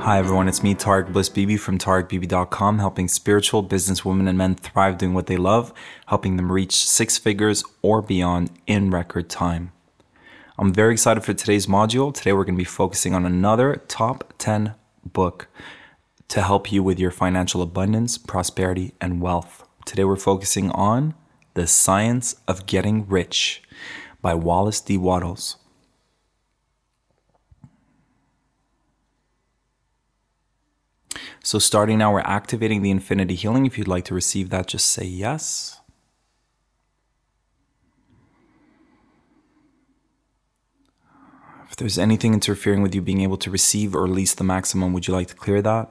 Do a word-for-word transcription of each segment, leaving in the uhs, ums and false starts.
Hi everyone, it's me, Tariq Bliss Bibi from Tariq Bibi dot com, helping spiritual business women and men thrive doing what they love, helping them reach six figures or beyond in record time. I'm very excited for today's module. Today we're going to be focusing on another top ten book to help you with your financial abundance, prosperity, and wealth. Today we're focusing on The Science of Getting Rich by Wallace D. Wattles. So starting now, we're activating the Infinity Healing. If you'd like to receive that, just say yes. If there's anything interfering with you being able to receive or release the maximum, would you like to clear that?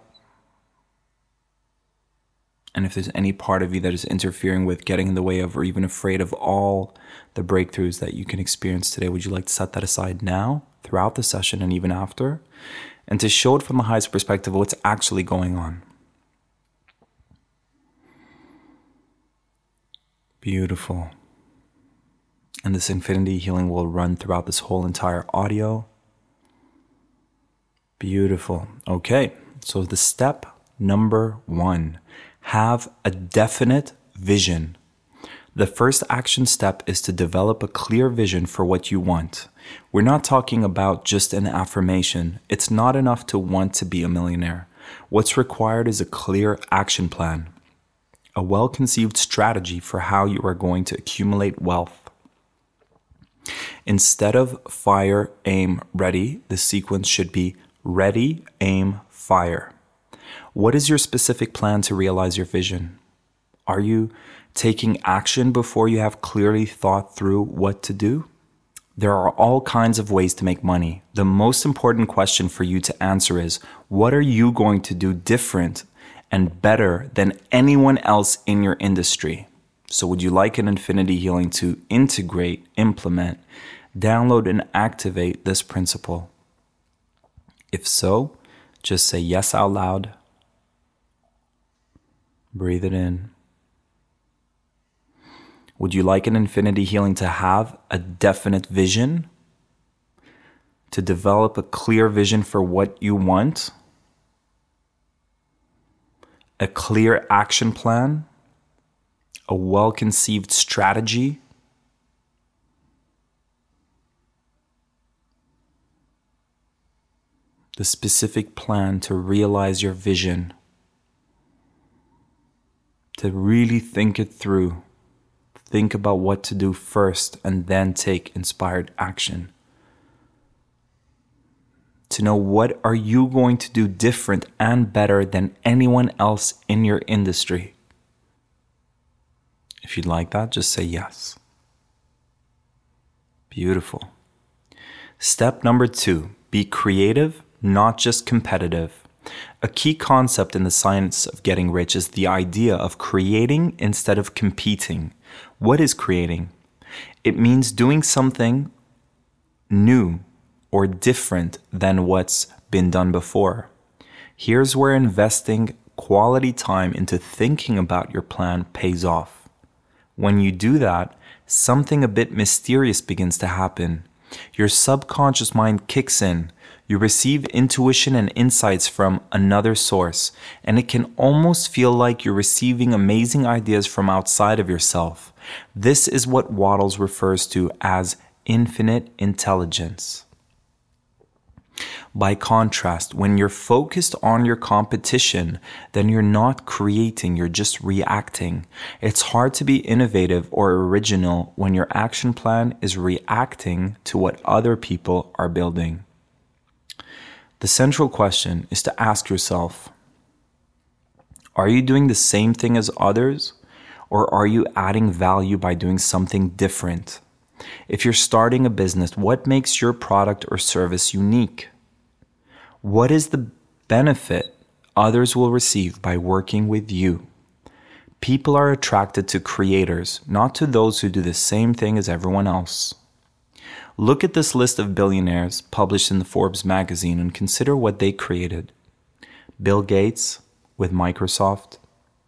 And if there's any part of you that is interfering with getting in the way of or even afraid of all the breakthroughs that you can experience today, would you like to set that aside now, throughout the session, and even after? And to show it from the highest perspective of what's actually going on. Beautiful. And this Infinity Healing will run throughout this whole entire audio. Beautiful. Okay, so the step number one, have a definite vision. The first action step is to develop a clear vision for what you want. We're not talking about just an affirmation. It's not enough to want to be a millionaire. What's required is a clear action plan, a well-conceived strategy for how you are going to accumulate wealth. Instead of fire, aim, ready, the sequence should be ready, aim, fire. What is your specific plan to realize your vision? Are you taking action before you have clearly thought through what to do? There are all kinds of ways to make money. The most important question for you to answer is, what are you going to do different and better than anyone else in your industry? So would you like an Infinity Healing to integrate, implement, download, and activate this principle? If so, just say yes out loud. Breathe it in. Would you like an Infinity Healing to have a definite vision? To develop a clear vision for what you want? A clear action plan? A well-conceived strategy? The specific plan to realize your vision. To really think it through. Think about what to do first and then take inspired action. To know what are you going to do different and better than anyone else in your industry. If you'd like that, just say yes. Beautiful. Step number two, be creative, not just competitive. A key concept in the science of getting rich is the idea of creating instead of competing. What is creating? It means doing something new or different than what's been done before. Here's where investing quality time into thinking about your plan pays off. When you do that, something a bit mysterious begins to happen. Your subconscious mind kicks in. You receive intuition and insights from another source, and it can almost feel like you're receiving amazing ideas from outside of yourself. This is what Wattles refers to as infinite intelligence. By contrast, when you're focused on your competition, then you're not creating, you're just reacting. It's hard to be innovative or original when your action plan is reacting to what other people are building. The central question is to ask yourself, are you doing the same thing as others, or are you adding value by doing something different? If you're starting a business, what makes your product or service unique? What is the benefit others will receive by working with you? People are attracted to creators, not to those who do the same thing as everyone else. Look at this list of billionaires published in the Forbes magazine and consider what they created. Bill Gates with Microsoft,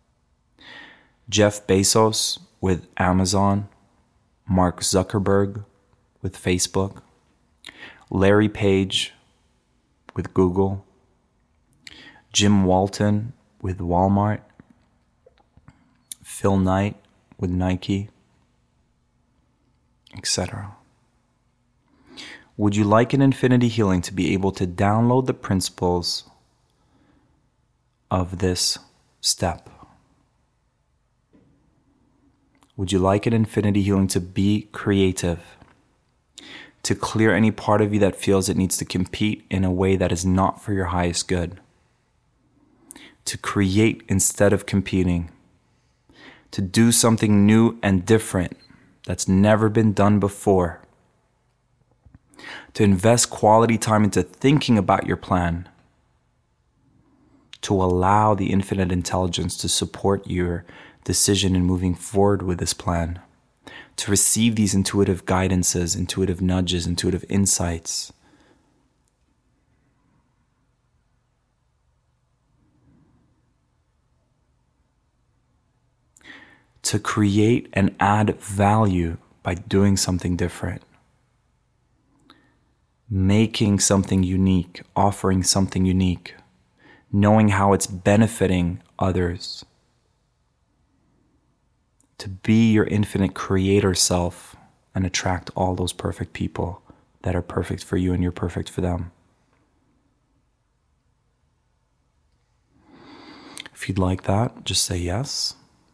Jeff Bezos with Amazon, Mark Zuckerberg with Facebook, Larry Page with Google, Jim Walton with Walmart, Phil Knight with Nike, et cetera. Would you like an Infinity Healing to be able to download the principles of this step? Would you like an Infinity Healing to be creative? To clear any part of you that feels it needs to compete in a way that is not for your highest good? To create instead of competing? To do something new and different that's never been done before? To invest quality time into thinking about your plan? To allow the infinite intelligence to support your decision in moving forward with this plan? To receive these intuitive guidances, intuitive nudges, intuitive insights? To create and add value by doing something different. Making something unique, offering something unique, knowing how it's benefiting others. To be your infinite creator self and attract all those perfect people that are perfect for you and you're perfect for them. If you'd like that, just say yes.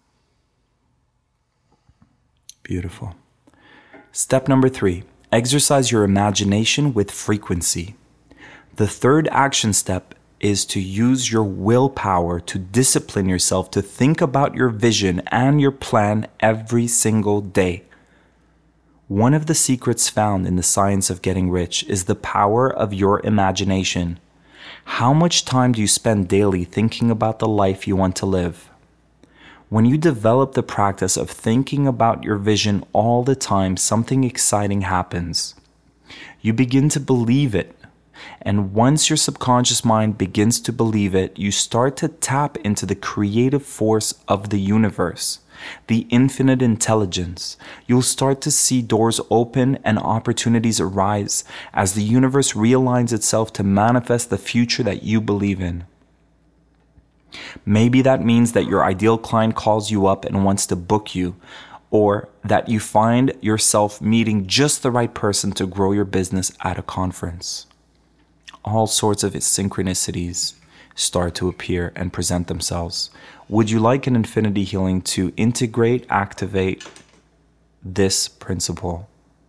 Beautiful. Step number three, exercise your imagination with frequency. The third action step is to use your willpower to discipline yourself to think about your vision and your plan every single day. One of the secrets found in the science of getting rich is the power of your imagination. How much time do you spend daily thinking about the life you want to live? When you develop the practice of thinking about your vision all the time, something exciting happens. You begin to believe it. And once your subconscious mind begins to believe it, you start to tap into the creative force of the universe, the infinite intelligence. You'll start to see doors open and opportunities arise as the universe realigns itself to manifest the future that you believe in. Maybe that means that your ideal client calls you up and wants to book you, or that you find yourself meeting just the right person to grow your business at a conference. All sorts of synchronicities start to appear and present themselves. Would you like an Infinity Healing to integrate, activate this principle?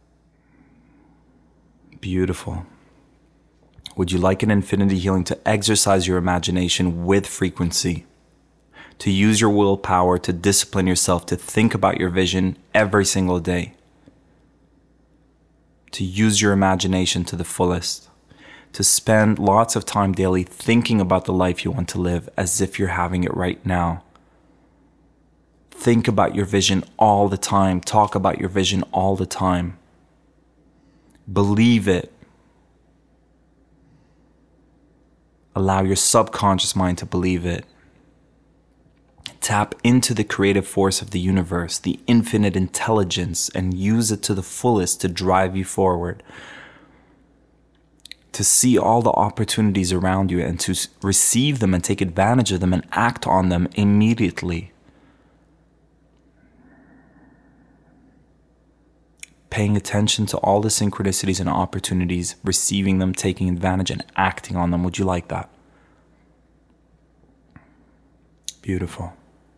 Beautiful. Would you like an Infinity Healing to exercise your imagination with frequency? To use your willpower to discipline yourself to think about your vision every single day? To use your imagination to the fullest? To spend lots of time daily thinking about the life you want to live as if you're having it right now? Think about your vision all the time. Talk about your vision all the time. Believe it. Allow your subconscious mind to believe it. Tap into the creative force of the universe, the infinite intelligence, and use it to the fullest to drive you forward. To see all the opportunities around you and to receive them and take advantage of them and act on them immediately. Paying attention to all the synchronicities and opportunities, receiving them, taking advantage, and acting on them. Would you like that? Beautiful.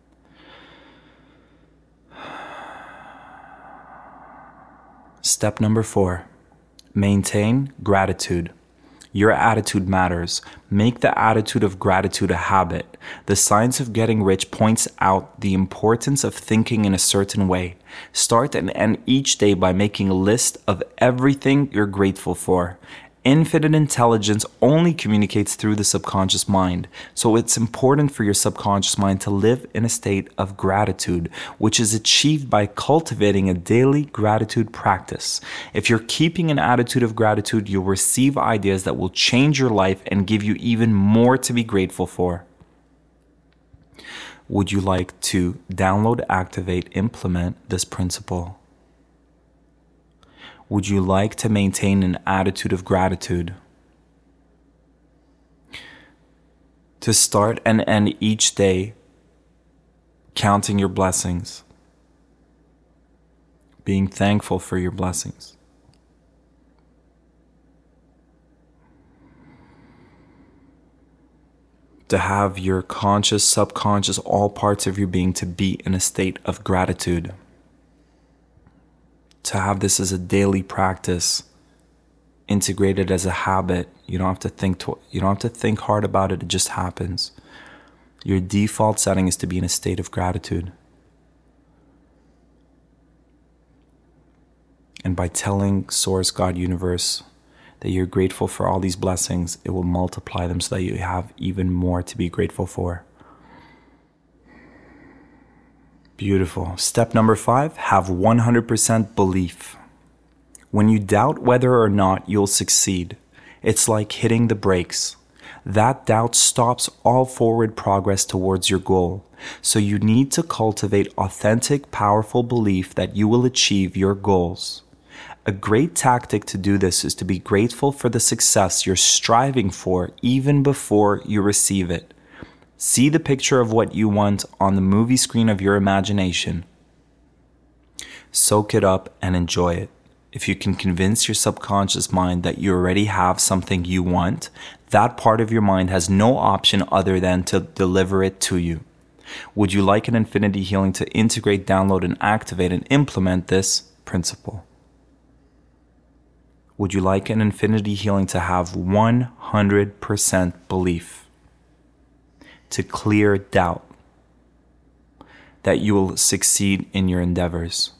Step number four, maintain gratitude. Your attitude matters. Make the attitude of gratitude a habit. The science of getting rich points out the importance of thinking in a certain way. Start and end each day by making a list of everything you're grateful for. Infinite intelligence only communicates through the subconscious mind, so it's important for your subconscious mind to live in a state of gratitude, which is achieved by cultivating a daily gratitude practice. If you're keeping an attitude of gratitude, you'll receive ideas that will change your life and give you even more to be grateful for. Would you like to download, activate, implement this principle? Would you like to maintain an attitude of gratitude? To start and end each day counting your blessings, being thankful for your blessings. To have your conscious, subconscious, all parts of your being to be in a state of gratitude. To have this as a daily practice, integrated as a habit. You don't have to think tw- you don't have to think hard about it, it just happens. Your default setting is to be in a state of gratitude. And by telling Source, God, Universe, that you're grateful for all these blessings, it will multiply them so that you have even more to be grateful for. Beautiful. Step number five, have one hundred percent belief. When you doubt whether or not you'll succeed, it's like hitting the brakes. That doubt stops all forward progress towards your goal. So you need to cultivate authentic, powerful belief that you will achieve your goals. A great tactic to do this is to be grateful for the success you're striving for even before you receive it. See the picture of what you want on the movie screen of your imagination. Soak it up and enjoy it. If you can convince your subconscious mind that you already have something you want, that part of your mind has no option other than to deliver it to you. Would you like an Infinity Healing to integrate, download, and activate and implement this principle? Would you like an Infinity Healing to have one hundred percent belief? To clear doubt that you will succeed in your endeavors?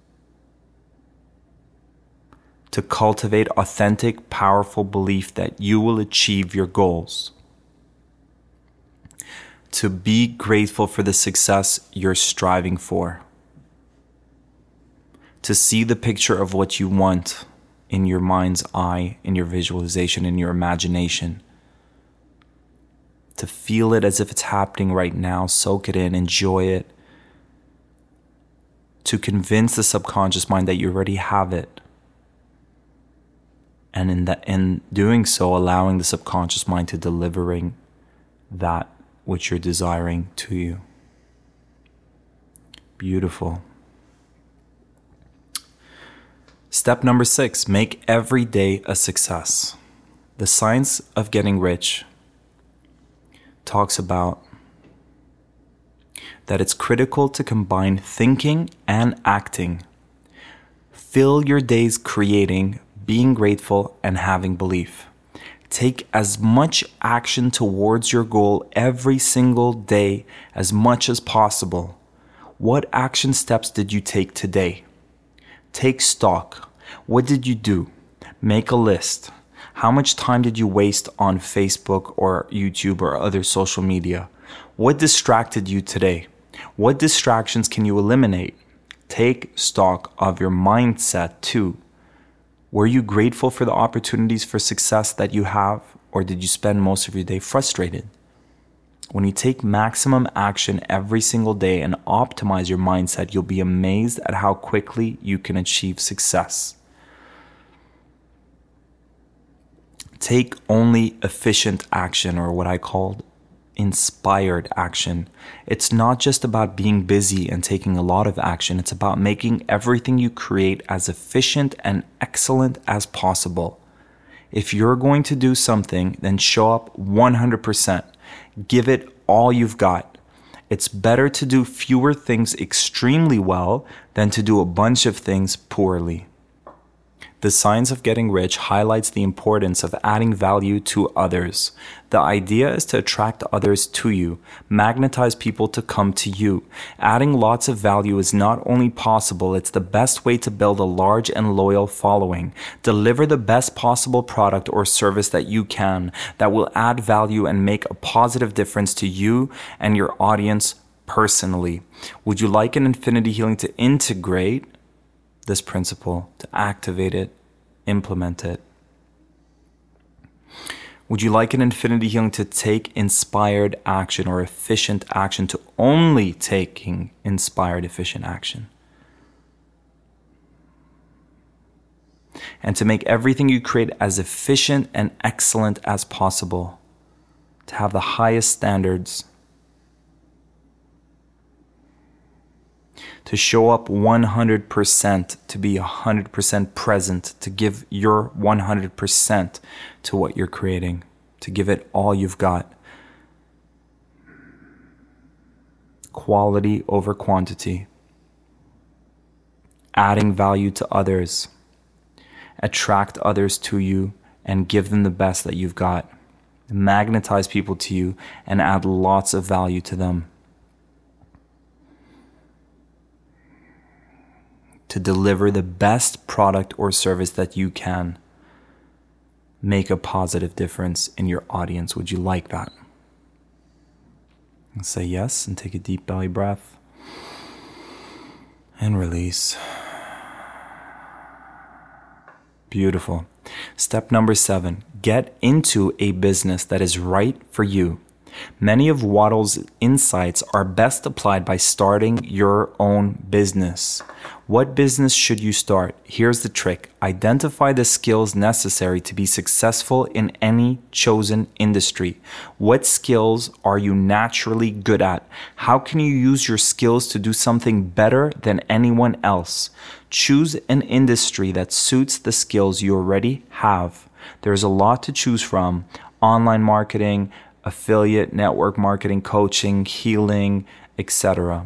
To cultivate authentic, powerful belief that you will achieve your goals? To be grateful for the success you're striving for? To see the picture of what you want in your mind's eye, in your visualization, in your imagination? To feel it as if it's happening right now, soak it in, enjoy it. To convince the subconscious mind that you already have it. And in that, in doing so, allowing the subconscious mind to delivering that which you're desiring to you. Beautiful. Step number six, make every day a success. The Science of Getting Rich talks about that it's critical to combine thinking and acting. Fill your days creating, being grateful, and having belief. Take as much action towards your goal every single day as much as possible. What action steps did you take today? Take stock. What did you do? Make a list. How much time did you waste on Facebook or YouTube or other social media? What distracted you today? What distractions can you eliminate? Take stock of your mindset too. Were you grateful for the opportunities for success that you have, or did you spend most of your day frustrated? When you take maximum action every single day and optimize your mindset, you'll be amazed at how quickly you can achieve success. Take only efficient action, or what I called inspired action. It's not just about being busy and taking a lot of action. It's about making everything you create as efficient and excellent as possible. If you're going to do something, then show up one hundred percent. Give it all you've got. It's better to do fewer things extremely well than to do a bunch of things poorly. The Science of Getting Rich highlights the importance of adding value to others. The idea is to attract others to you, magnetize people to come to you. Adding lots of value is not only possible, it's the best way to build a large and loyal following. Deliver the best possible product or service that you can that will add value and make a positive difference to you and your audience personally. Would you like an Infinity Healing to integrate this principle, to activate it, implement it? Would you like an Infinity Healing to take inspired action or efficient action to only taking inspired, efficient action? And to make everything you create as efficient and excellent as possible. to have the highest standards, to show up one hundred percent, to be one hundred percent present, to give your one hundred percent to what you're creating, to give it all you've got. Quality over quantity. Adding value to others. Attract others to you and give them the best that you've got. Magnetize people to you and add lots of value to them. To deliver the best product or service that you can. Make a positive difference in your audience. Would you like that? And say yes and take a deep belly breath. And release. Beautiful. Step number seven, get into a business that is right for you. Many of Waddle's insights are best applied by starting your own business. What business should you start? Here's the trick. Identify the skills necessary to be successful in any chosen industry. What skills are you naturally good at? How can you use your skills to do something better than anyone else? Choose an industry that suits the skills you already have. There's a lot to choose from. Online marketing, affiliate, network marketing, coaching, healing, et cetera.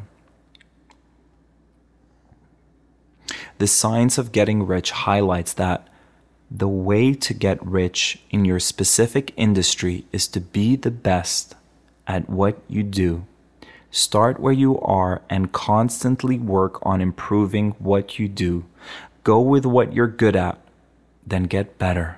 The Science of Getting Rich highlights that the way to get rich in your specific industry is to be the best at what you do. Start where you are and constantly work on improving what you do. Go with what you're good at, then get better.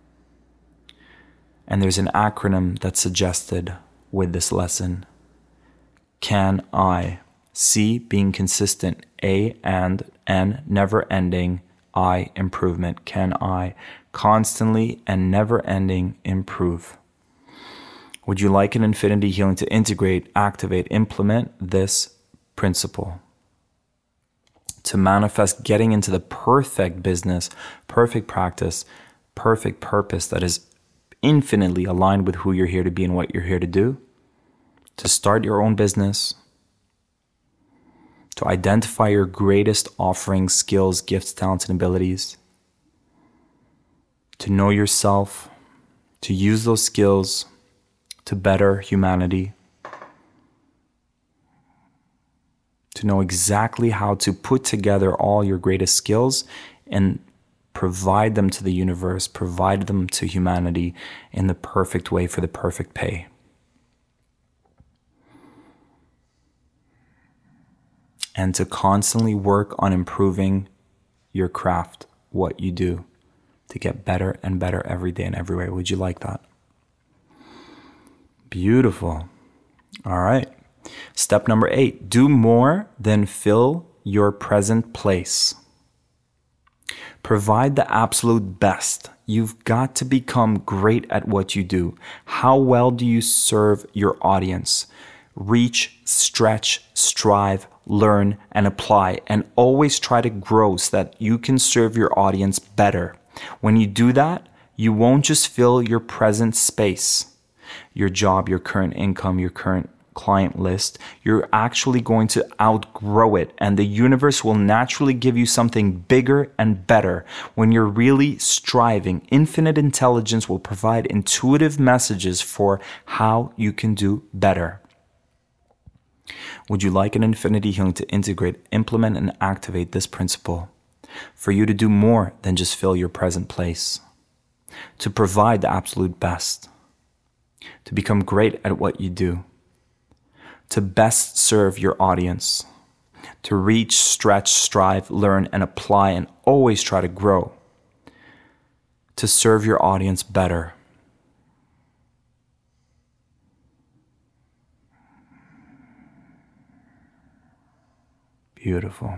And there's an acronym that's suggested with this lesson. Can I? C, being consistent. A, and N, never ending. I, improvement. Can I constantly and never ending improve? Would you like an Infinity Healing to integrate, activate, implement this principle? To manifest getting into the perfect business, perfect practice, perfect purpose that is infinitely aligned with who you're here to be and what you're here to do? To start your own business? To identify your greatest offerings, skills, gifts, talents, and abilities? To know yourself? To use those skills to better humanity? To know exactly how to put together all your greatest skills and provide them to the universe, provide them to humanity in the perfect way for the perfect pay. And to constantly work on improving your craft, what you do, to get better and better every day and every way. Would you like that? Beautiful. All right. Step number eight, do more than fill your present place. Provide the absolute best. You've got to become great at what you do. How well do you serve your audience? Reach, stretch, strive, learn, and apply, and always try to grow so that you can serve your audience better. When you do that, you won't just fill your present space, your job, your current income, your current client list. You're actually going to outgrow it, and the universe will naturally give you something bigger and better. When you're really striving, infinite intelligence will provide intuitive messages for how you can do better. Would you like an Infinity Healing to integrate, implement, and activate this principle? For you to do more than just fill your present place. To provide the absolute best. To become great at what you do. To best serve your audience. To reach, stretch, strive, learn, and apply, and always try to grow. To serve your audience better. Beautiful.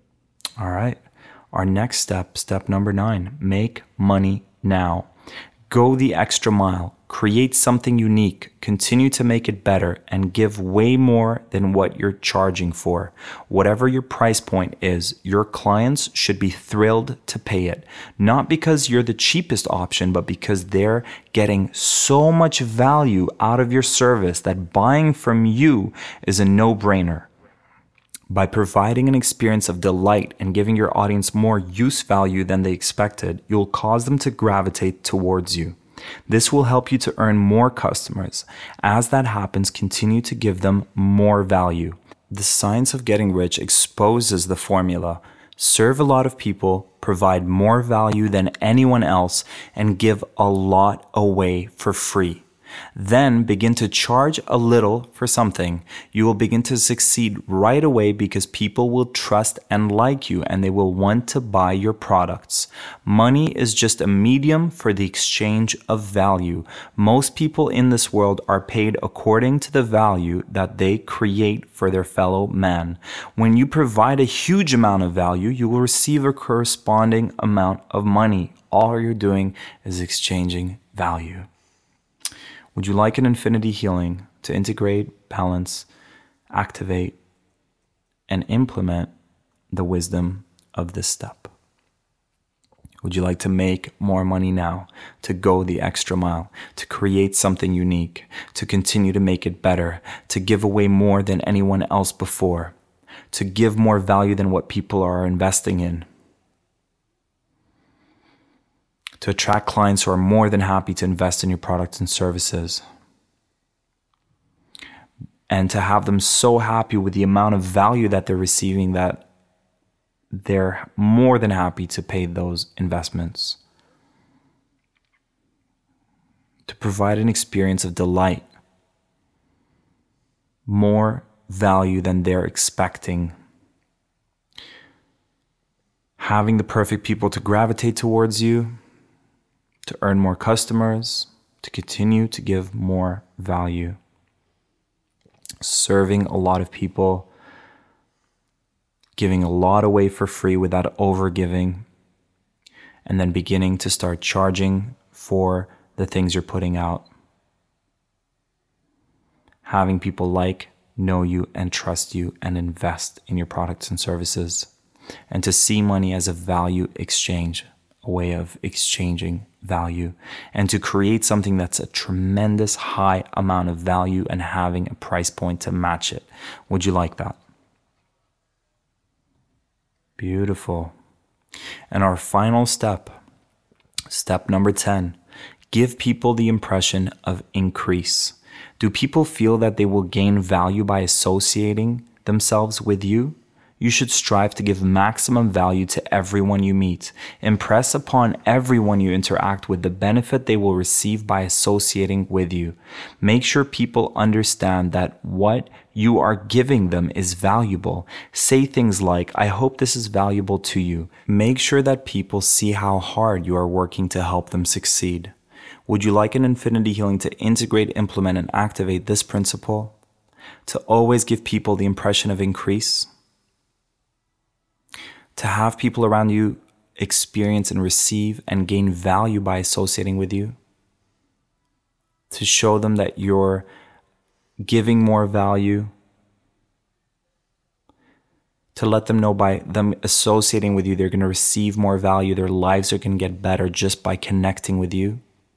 All right. Our next step, step number nine, make money now. Go the extra mile, create something unique, continue to make it better, and give way more than what you're charging for. Whatever your price point is, your clients should be thrilled to pay it. Not because you're the cheapest option, but because they're getting so much value out of your service that buying from you is a no-brainer. By providing an experience of delight and giving your audience more use value than they expected, you'll cause them to gravitate towards you. This will help you to earn more customers. As that happens, continue to give them more value. The Science of Getting Rich exposes the formula. Serve a lot of people, provide more value than anyone else, and give a lot away for free. Then begin to charge a little for something. You will begin to succeed right away because people will trust and like you and they will want to buy your products. Money is just a medium for the exchange of value. Most people in this world are paid according to the value that they create for their fellow man. When you provide a huge amount of value, you will receive a corresponding amount of money. All you're doing is exchanging value. Would you like an infinity healing to integrate, balance, activate, and implement the wisdom of this step? Would you like to make more money now, to go the extra mile, to create something unique, to continue to make it better, to give away more than anyone else before, to give more value than what people are investing in, to attract clients who are more than happy to invest in your products and services, and to have them so happy with the amount of value that they're receiving that they're more than happy to pay those investments, to provide an experience of delight, more value than they're expecting, having the perfect people to gravitate towards you, to earn more customers, to continue to give more value, serving a lot of people, giving a lot away for free without over-giving, and then beginning to start charging for the things you're putting out. Having people like, know you, and trust you, and invest in your products and services, and to see money as a value exchange, a way of exchanging value, and to create something that's a tremendous high amount of value and having a price point to match it. Would you like that? Beautiful. And our final step, step number ten, give people the impression of increase. Do people feel that they will gain value by associating themselves with you? You should strive to give maximum value to everyone you meet. Impress upon everyone you interact with the benefit they will receive by associating with you. Make sure people understand that what you are giving them is valuable. Say things like, I hope this is valuable to you. Make sure that people see how hard you are working to help them succeed. Would you like an infinity healing to integrate, implement, and activate this principle? To always give people the impression of increase? To have people around you experience and receive and gain value by associating with you? To show them that you're giving more value? To let them know by them associating with you, they're going to receive more value, their lives are going to get better just by connecting with you?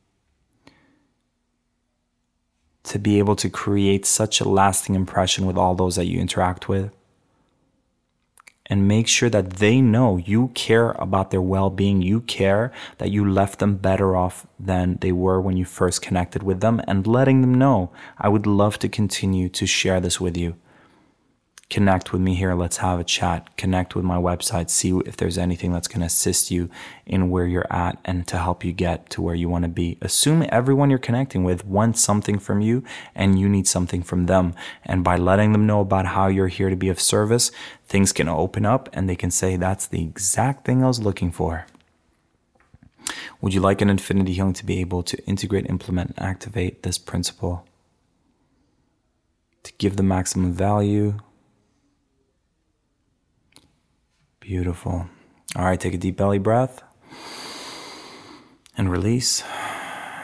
To be able to create such a lasting impression with all those that you interact with? And make sure that they know you care about their well-being. You care that you left them better off than they were when you first connected with them, and letting them know, I would love to continue to share this with you. Connect with me here. Let's have a chat. Connect with my website. See if there's anything that's going to assist you in where you're at and to help you get to where you want to be. Assume everyone you're connecting with wants something from you and you need something from them. And by letting them know about how you're here to be of service, things can open up and they can say, that's the exact thing I was looking for. Would you like an infinity healing to be able to integrate, implement, and activate this principle? To give the maximum value? Beautiful. All right, take a deep belly breath and release.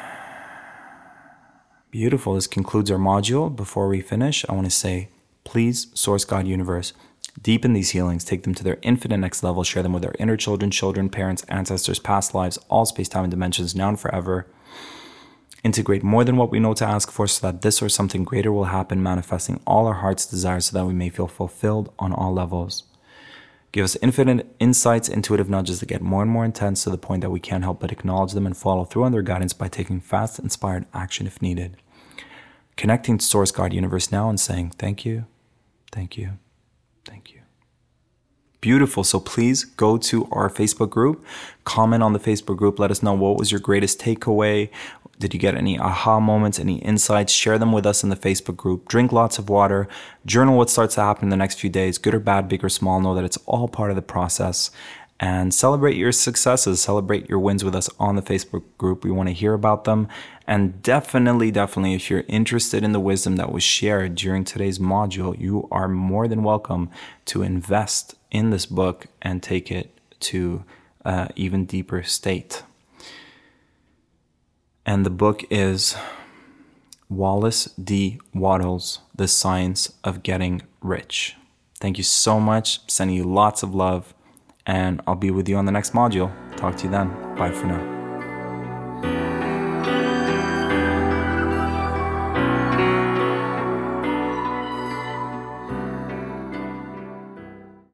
Beautiful. This concludes our module. Before we finish, I want to say, please, Source, God, Universe, deepen these healings, take them to their infinite next level, share them with our inner children, children, parents, ancestors, past lives, all space, time, and dimensions, now and forever. Integrate more than what we know to ask for so that this or something greater will happen, manifesting all our heart's desires so that we may feel fulfilled on all levels. Give us infinite insights, intuitive nudges that get more and more intense to the point that we can't help but acknowledge them and follow through on their guidance by taking fast, inspired action if needed. Connecting to Source, God, Universe now and saying, thank you, thank you, thank you. Beautiful. So please go to our Facebook group, comment on the Facebook group, let us know what was your greatest takeaway. Did you get any aha moments, any insights? Share them with us in the Facebook group. Drink lots of water. Journal what starts to happen in the next few days, good or bad, big or small. Know that it's all part of the process. And celebrate your successes. Celebrate your wins with us on the Facebook group. We want to hear about them. And definitely, definitely, if you're interested in the wisdom that was shared during today's module, you are more than welcome to invest in this book and take it to an even deeper state. And the book is Wallace D. Wattles, The Science of Getting Rich. Thank you so much. Sending you lots of love. And I'll be with you on the next module. Talk to you then. Bye for now.